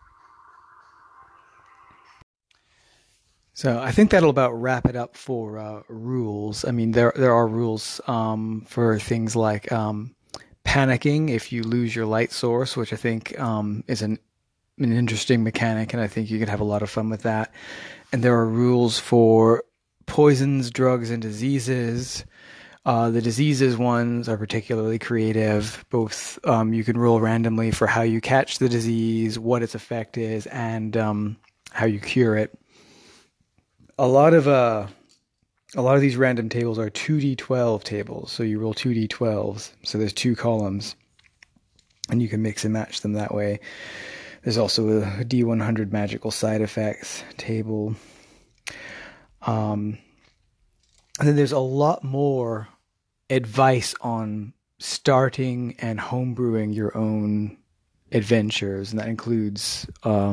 So I think that'll about wrap it up for rules. I mean, there are rules for things like panicking if you lose your light source, which I think is an interesting mechanic, and I think you could have a lot of fun with that. And there are rules for poisons, drugs, and diseases. The diseases ones are particularly creative. Both you can roll randomly for how you catch the disease, what its effect is, and how you cure it. A lot of these random tables are 2d12 tables, so you roll 2d12s. So there's 2 columns, and you can mix and match them that way. There's also a D100 magical side effects table. And then there's a lot more advice on starting and homebrewing your own adventures, and that includes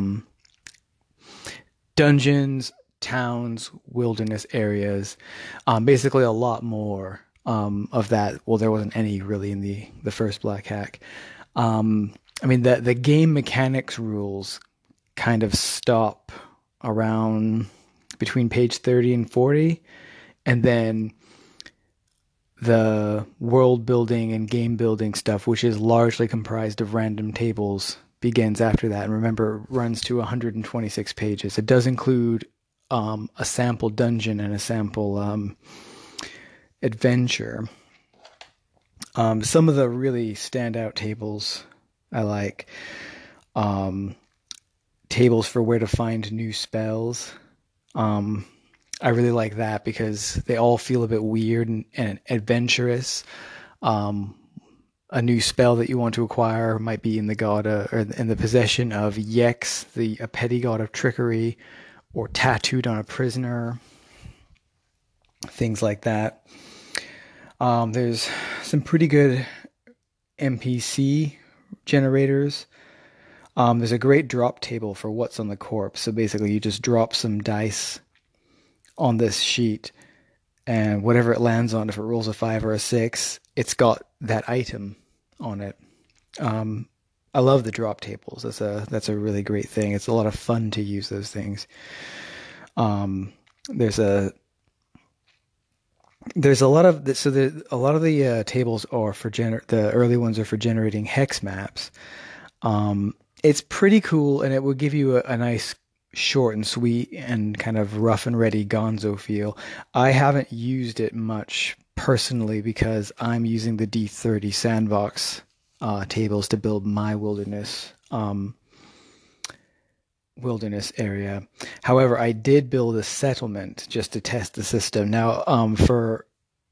dungeons, towns, wilderness areas, basically a lot more of that. Well, there wasn't any really in the first Black Hack. I mean, the game mechanics rules kind of stop around between page 30 and 40, and then the world building and game building stuff, which is largely comprised of random tables, begins after that. And remember, it runs to 126 pages. It does include a sample dungeon and a sample adventure. Some of the really standout tables I like. Tables for where to find new spells. I really like that because they all feel a bit weird and adventurous. A new spell that you want to acquire might be in the god or in the possession of Yex, a petty god of trickery, or tattooed on a prisoner. Things like that. There's some pretty good NPC generators. There's a great drop table for what's on the corpse. So basically, you just drop some dice on this sheet, and whatever it lands on, if it rolls a 5 or a 6, it's got that item on it. I love the drop tables. That's a really great thing. It's a lot of fun to use those things. There's a lot of a lot of the tables are for the early ones are for generating hex maps. Um, it's pretty cool, and it will give you a nice short and sweet and kind of rough and ready Gonzo feel. I haven't used it much personally because I'm using the D30 sandbox tables to build my wilderness area. However, I did build a settlement just to test the system. Now, for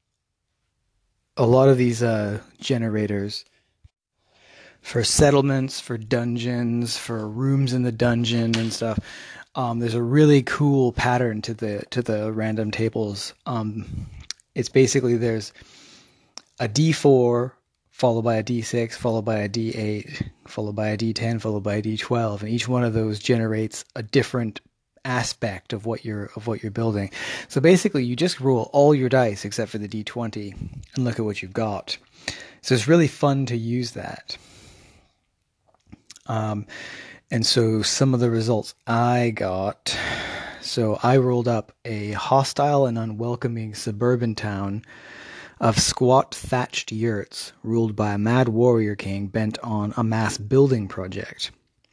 a lot of these generators, for settlements, for dungeons, for rooms in the dungeon and stuff. There's a really cool pattern to the random tables. It's basically there's a D4 followed by a D6, followed by a D8, followed by a D10, followed by a D12, and each one of those generates a different aspect of what you're building. So basically, you just roll all your dice except for the D20 and look at what you've got. So it's really fun to use that. Um, and so some of the results I got. So I rolled up a hostile and unwelcoming suburban town of squat thatched yurts ruled by a mad warrior king bent on a mass building project.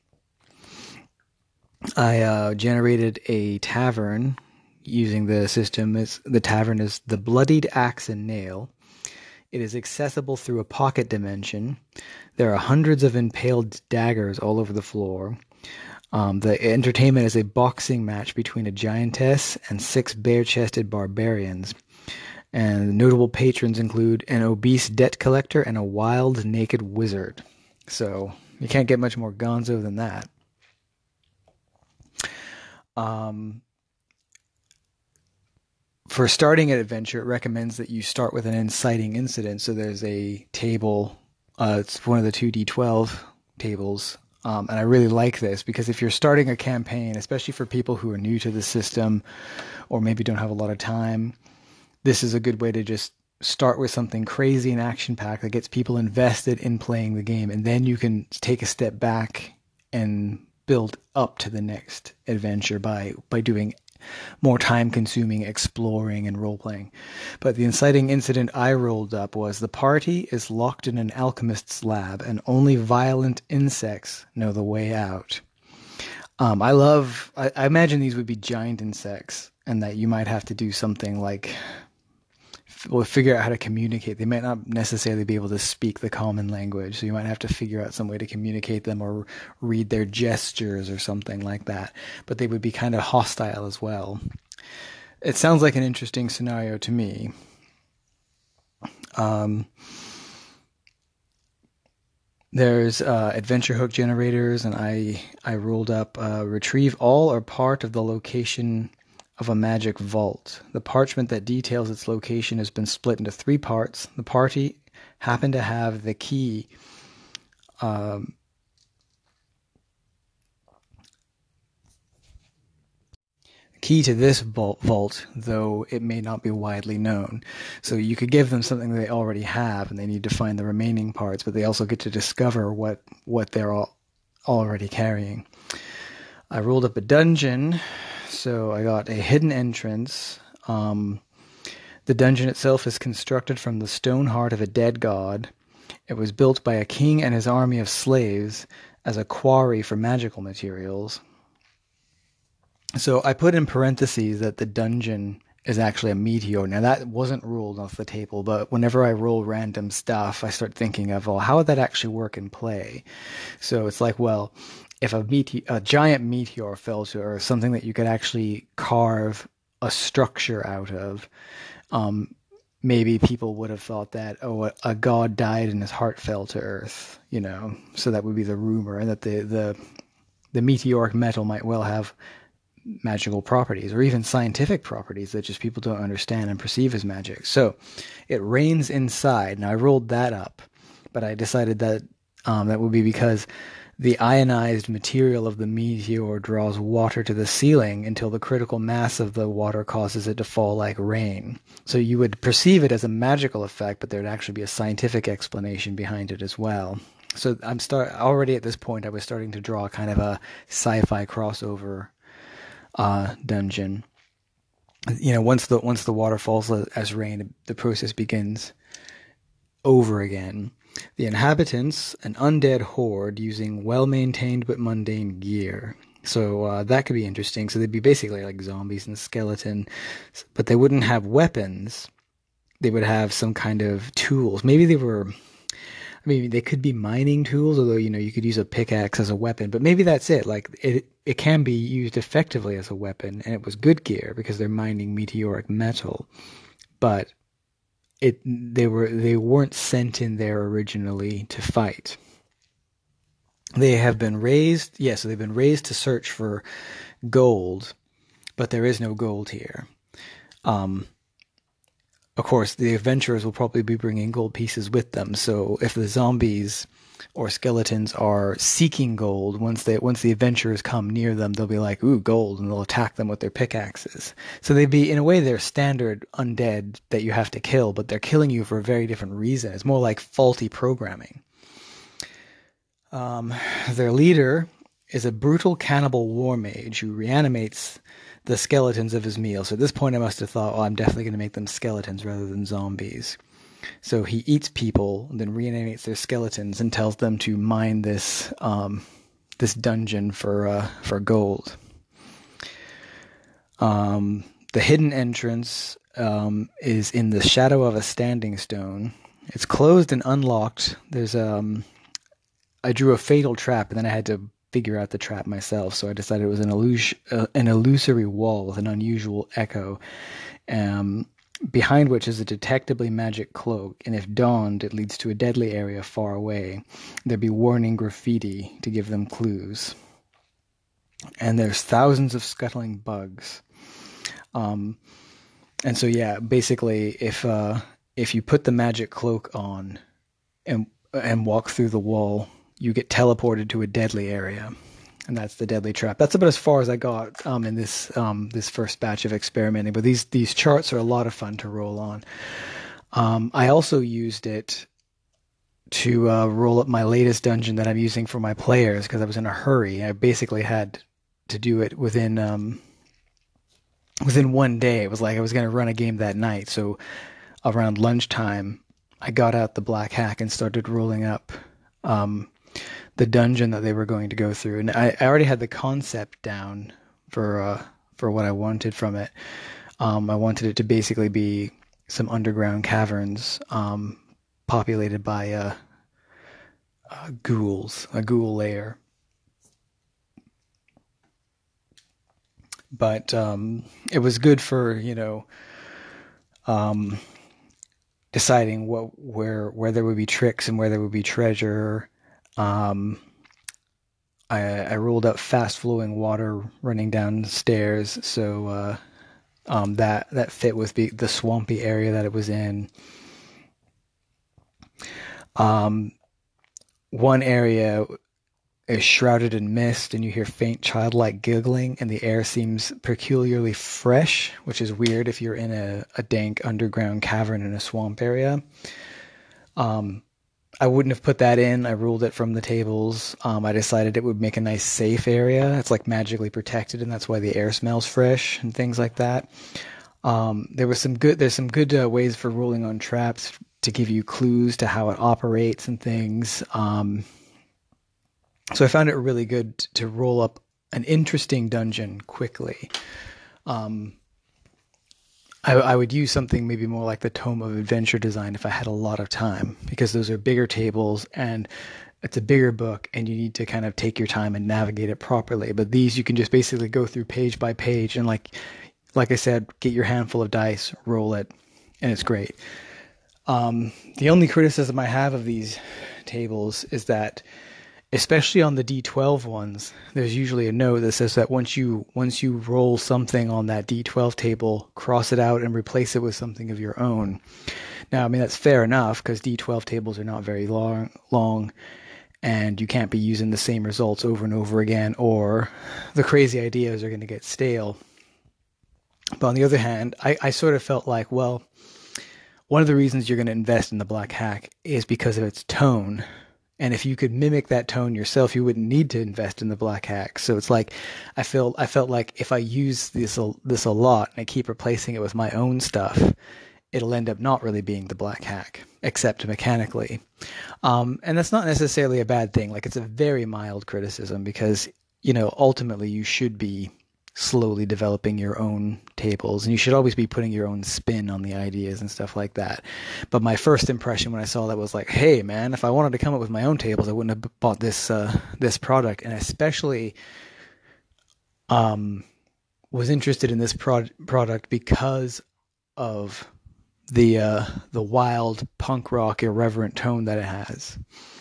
I generated a tavern using the system. The tavern is the Bloodied Axe and Nail. It is accessible through a pocket dimension. There are hundreds of impaled daggers all over the floor. The entertainment is a boxing match between a giantess and six bare-chested barbarians. And notable patrons include an obese debt collector and a wild, naked wizard. So you can't get much more gonzo than that. Um, for starting an adventure, it recommends that you start with an inciting incident. So there's a table. It's one of the 2d12 tables. And I really like this because if you're starting a campaign, especially for people who are new to the system or maybe don't have a lot of time, this is a good way to just start with something crazy and action packed that gets people invested in playing the game. And then you can take a step back and build up to the next adventure by doing more time consuming exploring and role playing. But the inciting incident I rolled up was the party is locked in an alchemist's lab and only violent insects know the way out. I imagine these would be giant insects and that you might have to do something like figure out how to communicate. They might not necessarily be able to speak the common language, so you might have to figure out some way to communicate them or read their gestures or something like that. But they would be kind of hostile as well. It sounds like an interesting scenario to me. Um, there's adventure hook generators, and I rolled up retrieve all or part of the location of a magic vault. The parchment that details its location has been split into three parts. The party happened to have the key. Um, Key to this vault, though it may not be widely known. So you could give them something they already have, and they need to find the remaining parts, but they also get to discover what they're already carrying. I rolled up a dungeon, so I got a hidden entrance. The dungeon itself is constructed from the stone heart of a dead god. It was built by a king and his army of slaves as a quarry for magical materials. So I put in parentheses that the dungeon is actually a meteor. Now that wasn't ruled off the table, but whenever I roll random stuff, I start thinking of, well, how would that actually work in play? So it's like, well, if a giant meteor fell to Earth, something that you could actually carve a structure out of, um, maybe people would have thought that, oh, a god died and his heart fell to Earth, you know. So that would be the rumor, and that the meteoric metal might well have magical properties or even scientific properties that just people don't understand and perceive as magic. So it rains inside. Now I rolled that up, but I decided that that would be because the ionized material of the meteor draws water to the ceiling until the critical mass of the water causes it to fall like rain. So you would perceive it as a magical effect, but there'd actually be a scientific explanation behind it as well. So I'm already at this point. I was starting to draw kind of a sci-fi crossover dungeon. Once the water falls as rain, the process begins over again. The inhabitants, an undead horde using well-maintained but mundane gear. So that could be interesting. So they'd be basically like zombies and skeleton, but they wouldn't have weapons. They would have some kind of tools. Maybe they were. I mean, they could be mining tools, although you could use a pickaxe as a weapon. But maybe that's it. Like it can be used effectively as a weapon, and it was good gear because they're mining meteoric metal. But they weren't sent in there originally to fight. They have been raised, yes, so they've been raised to search for gold, but there is no gold here. Um, of course, the adventurers will probably be bringing gold pieces with them. So if the zombies or skeletons are seeking gold, once the adventurers come near them, they'll be like, "Ooh, gold," and they'll attack them with their pickaxes. So they'd be, in a way, they're standard undead that you have to kill, but they're killing you for a very different reason. It's more like faulty programming. Um, their leader is a brutal cannibal war mage who reanimates the skeletons of his meal. So at this point, I must have thought, oh, I'm definitely going to make them skeletons rather than zombies. So he eats people, then reanimates their skeletons and tells them to mine this dungeon for gold. The hidden entrance is in the shadow of a standing stone. It's closed and unlocked. I drew a fatal trap, and then I had to figure out the trap myself. So I decided it was an illusory wall with an unusual echo, behind which is a detectably magic cloak. And if donned, it leads to a deadly area far away. There'd be warning graffiti to give them clues. And there's thousands of scuttling bugs. Um, and so yeah, basically, if you put the magic cloak on and walk through the wall, you get teleported to a deadly area, and that's the deadly trap. That's about as far as I got in this first batch of experimenting. But these charts are a lot of fun to roll on. I also used it to roll up my latest dungeon that I'm using for my players because I was in a hurry. I basically had to do it within one day. It was like I was going to run a game that night. So around lunchtime, I got out the Black Hack and started rolling up the dungeon that they were going to go through. And I already had the concept down for what I wanted from it. I wanted it to basically be some underground caverns populated by ghouls, a ghoul lair. But it was good for um, deciding where there would be tricks and where there would be treasure. Um, I rolled up fast flowing water running downstairs, so that fit with the swampy area that it was in. Um, One area is shrouded in mist, and you hear faint childlike giggling, and the air seems peculiarly fresh, which is weird if you're in a dank underground cavern in a swamp area. Um, I wouldn't have put that in. I ruled it from the tables. I decided it would make a nice safe area. It's like magically protected, and that's why the air smells fresh and things like that. There's some good ways for rolling on traps to give you clues to how it operates and things. So I found it really good to roll up an interesting dungeon quickly. Um, I would use something maybe more like the Tome of Adventure Design if I had a lot of time, because those are bigger tables and it's a bigger book and you need to kind of take your time and navigate it properly. But these you can just basically go through page by page and like I said, get your handful of dice, roll it, and it's great. The only criticism I have of these tables is that, especially on the D12 ones, there's usually a note that says that once you roll something on that D12 table, cross it out and replace it with something of your own. Now, I mean that's fair enough because D12 tables are not very long, and you can't be using the same results over and over again, or the crazy ideas are going to get stale. But on the other hand, I sort of felt like, well, one of the reasons you're going to invest in the Black Hack is because of its tone. And if you could mimic that tone yourself, you wouldn't need to invest in the black hack. So it's like I felt like if I use this a lot and I keep replacing it with my own stuff, it'll end up not really being the black hack, except mechanically. And that's not necessarily a bad thing. Like, it's a very mild criticism because, ultimately you should be slowly developing your own tables, and you should always be putting your own spin on the ideas and stuff like that. But my first impression when I saw that was like, hey man, if I wanted to come up with my own tables, I wouldn't have bought this product. And especially was interested in this product because of the wild punk rock irreverent tone that it has.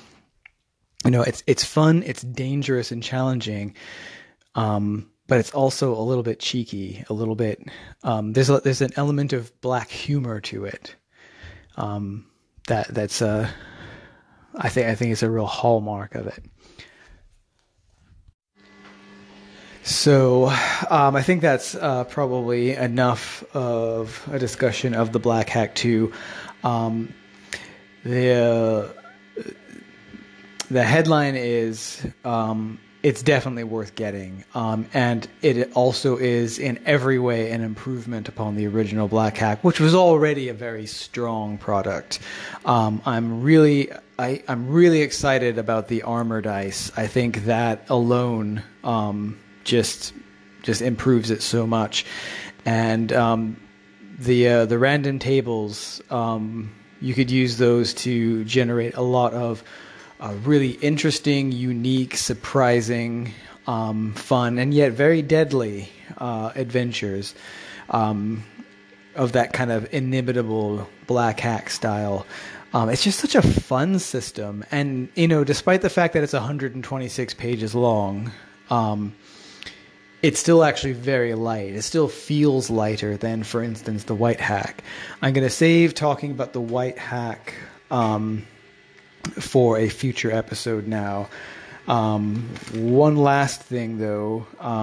It's fun, it's dangerous and challenging, but it's also a little bit cheeky, a little bit. There's an element of black humor to it. That's I think it's a real hallmark of it. So I think that's probably enough of a discussion of the Black Hack 2. The headline is it's definitely worth getting, and it also is in every way an improvement upon the original Black Hack, which was already a very strong product. I'm really excited about the armor dice. I think that alone just improves it so much, and the random tables, you could use those to generate a lot of really interesting, unique, surprising, fun, and yet very deadly adventures of that kind of inimitable Black Hack style. It's just such a fun system, and despite the fact that it's 126 pages long, it's still actually very light. It still feels lighter than, for instance, the White Hack. I'm going to save talking about the White Hack for a future episode now. One last thing, though.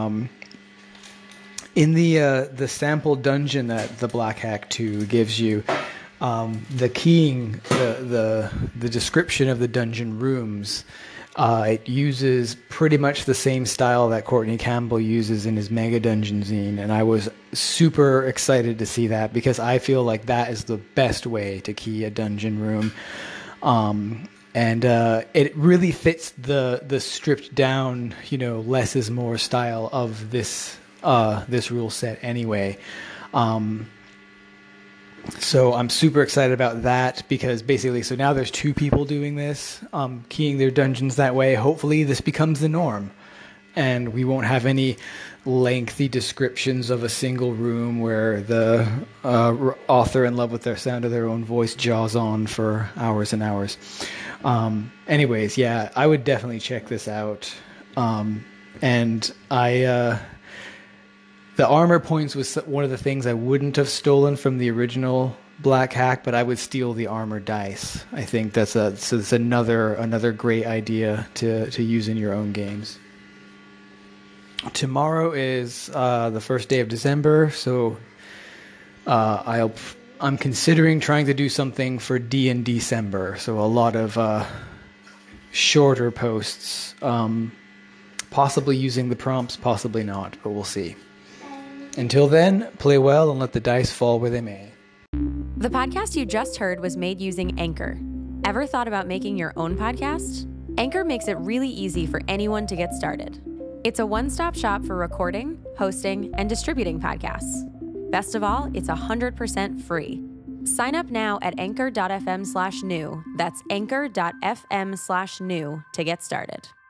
In the sample dungeon that the Black Hack 2 gives you, the keying, the description of the dungeon rooms, it uses pretty much the same style that Courtney Campbell uses in his Mega Dungeon zine, and I was super excited to see that because I feel like that is the best way to key a dungeon room. And it really fits the stripped down, less is more style of this rule set anyway. So I'm super excited about that because basically, so now there's two people doing this, keying their dungeons that way. Hopefully this becomes the norm and we won't have any lengthy descriptions of a single room where the author in love with their sound of their own voice jaws on for hours and hours. Anyways, yeah, I would definitely check this out. And the armor points was one of the things I wouldn't have stolen from the original Black Hack, but I would steal the armor dice. I think that's another great idea to use in your own games. Tomorrow is the first day of December, so I'm considering trying to do something for December. So a lot of shorter posts, possibly using the prompts, possibly not, but we'll see. Until then, play well and let the dice fall where they may. The podcast you just heard was made using Anchor. Ever thought about making your own podcast? Anchor makes it really easy for anyone to get started. It's a one-stop shop for recording, hosting, and distributing podcasts. Best of all, it's 100% free. Sign up now at anchor.fm/new. That's anchor.fm/new to get started.